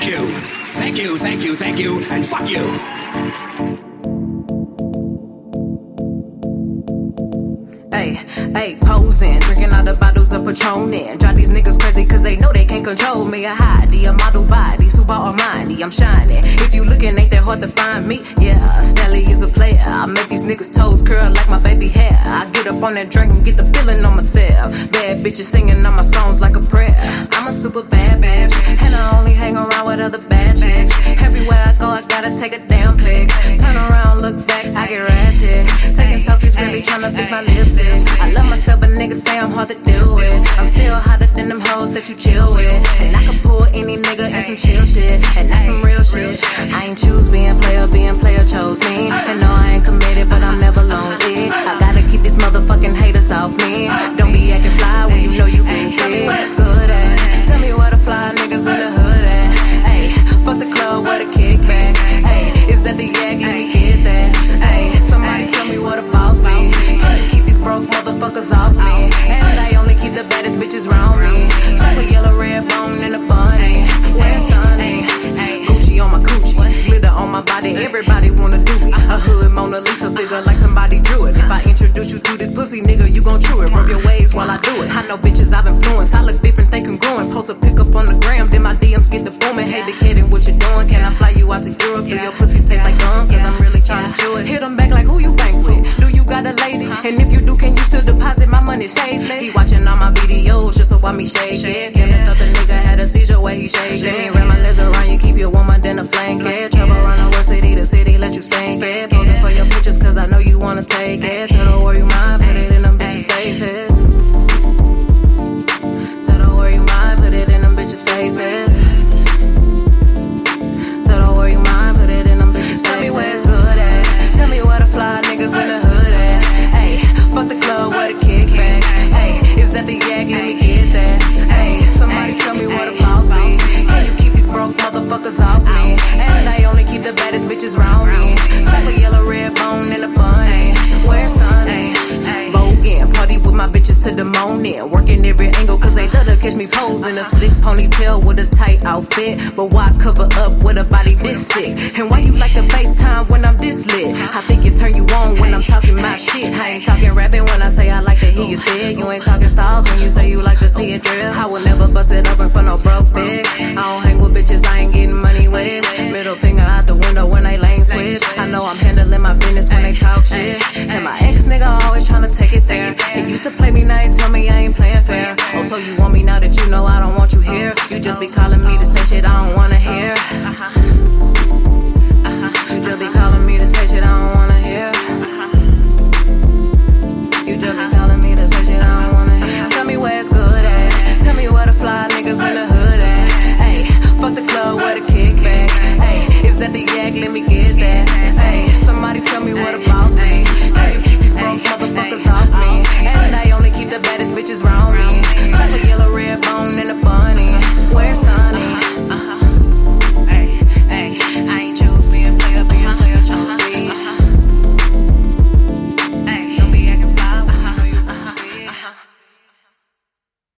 Thank you. Thank you, thank you, thank you, and fuck you. Hey, posing, drinking all the bottles of Patron. Drive these niggas crazy cause they know they can't control me. I hide a model body, super Armani, I'm shining. If you looking, ain't that hard to find me? Yeah, Stanley is a player. I make these niggas toes curl like my baby hair. I get up on that drink and get the feeling on myself. Bad bitches singing on my songs like a prayer. I'm a super bad bitch, and I only hang around with other bad chicks. Everywhere I go, I gotta take a damn pic. Turn around, look back, I get ratchet. Taking selfies, really tryna fix my lipstick. I love myself, but niggas say I'm hard to deal with. I'm still hotter than them hoes that you chill with. And I can pull any nigga in some chill shit. And that's some real shit. I ain't choose being player chose me. And no, I ain't committed, but I'm never lonely. I gotta keep these motherfucking haters off me. Don't be acting fly when you know you been dead. Tell me where it's good at. Tell me where the fly niggas in the hood at. Ayy, fuck the club, where the kickback. Ayy, is that the yak? Let me get that. Ayy, somebody tell me where the boss be. Keep these broke motherfuckers off me. And I only keep the baddest bitches round me. Chocolate yellow red bone in a bunny. Where's Sunny? Gucci on my coochie, glitter on my body. Everybody wanna do me. A hood Mona Lisa figure like somebody drew it. If I introduce you to this pussy nigga, you gon' chew it. Rub your waves while I do it. I know bitches I've influenced. I look different, they congruent. Post a pic up on the gram, then my DMs get the booming. Hey big head, what you doing? Can I fly you out to Europe? Do your pussy taste like gum? Cause I'm really tryna chew it. Hit them back like who you bank with? Do you got a lady? And if you do, can you still deposit my money safely? He watching all my videos just to watch me shake it. Damn, I thought the nigga had a seizure where he shake it. Let me wrap my legs around you, keep your woman in a blanket. Travel around the world, city to city, let you spank it. Posing for your pictures cause I know you wanna take it. Tell the world you mine, put it in them bitches' faces. Tell the world you mine, put it in them bitches' faces. Tell the world you mine, put it in them bitches' faces. Tell me where it's good at. Tell me where the fly niggas in the hood at. Ayy, fuck the club, where the kickback. Ayy, is that the yak? Let me get that. Ayy, somebody tell me where the boss be. Can you keep these broke motherfuckers off me? And I only keep the baddest bitches round me. Chocolate yellow red bone in a bunny. Where's Sunny? Bogan, party with my bitches to the morning. Working every angle cause they love to catch me posing. A slick ponytail with a tight outfit. But why cover up with a body this sick? And why you like the FaceTime when I'm this lit? I think it turn you on when I'm talking my shit. I ain't talking rapping when I say I like to hear you spit. You ain't talking sauce when you say you like to see it drip. I will never bust it up in front of broke dick. I don't hang with bitches I ain't getting money with. Middle finger out the window when they lane switch. I know I'm handling my business